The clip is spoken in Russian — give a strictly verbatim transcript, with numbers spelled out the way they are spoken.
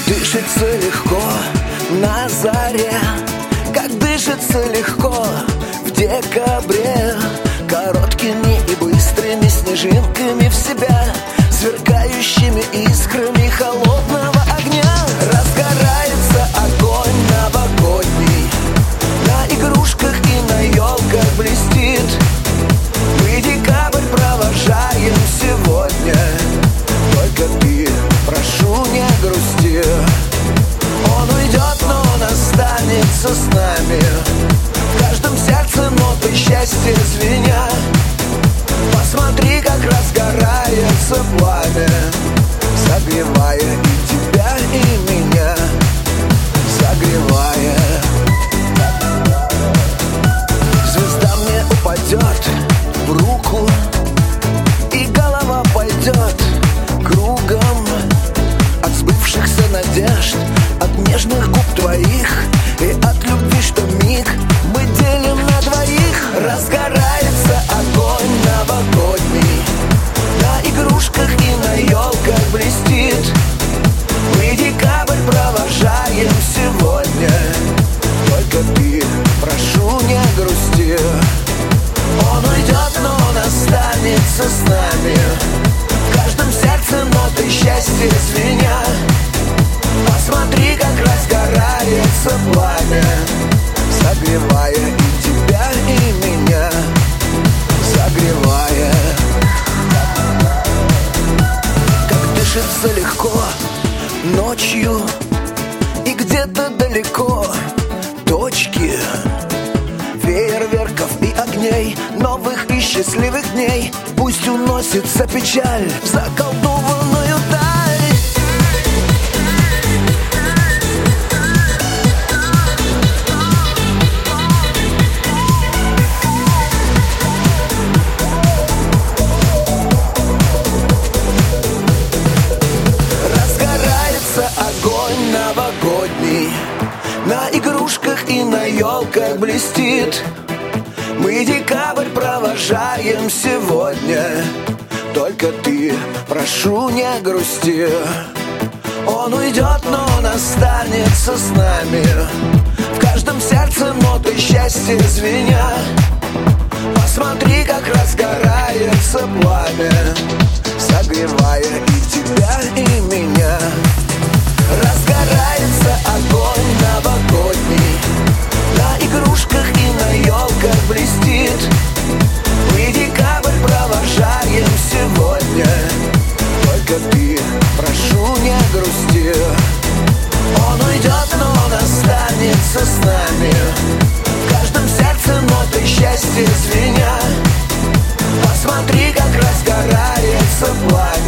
дышится легко на заре, как дышится легко в декабре, короткими и быстрыми снежинками в себя, сверкающими искрами холодного огня. Разгорается огонь новогодний, на игрушках и на елках блестит. Мы декабрь провожаем сегодня, только ты, прошу, не грусти. Он уйдет, но он останется с нами, в каждом сердце ноты счастья звеня. Посмотри, как разгорается пламя, согревая и тебя, и меня, согревая. Звезда мне упадет в руку, и голова пойдет кругом от сбывшихся надежд, от нежных губ твоих и от любви, что миг мы делим на двоих. Разгорается огонь новогодний, на игрушках и на елках блестит. Мы декабрь провожаем сегодня, только ты, прошу, не грусти. Он уйдет, но он останется с нами, в каждом сердце ноты счастья звеня. Посмотри, как разгорается пламя, согревая и тебя, и меня, согревая. Как дышится легко ночью, и где-то далеко точки фейерверков и огней, новых и счастливых дней. Пусть уносится печаль в заколдованную даль. Разгорается огонь новогодний, на игрушках и на елках блестит. Мы декабрь провожаем сегодня, только ты, прошу, не грусти. Он уйдет, но он останется с нами, в каждом сердце ноты счастья звеня. Посмотри, как разгорается пламя, согревая и тебя, и меня. Разгорается огонь новогодний, на игрушках и на елках блестит. Мы декабрь провожаем сегодня, только ты, прошу, не грусти. Он уйдет, но он останется с нами, в каждом сердце ноты счастья звеня. Посмотри, как разгорается пламя,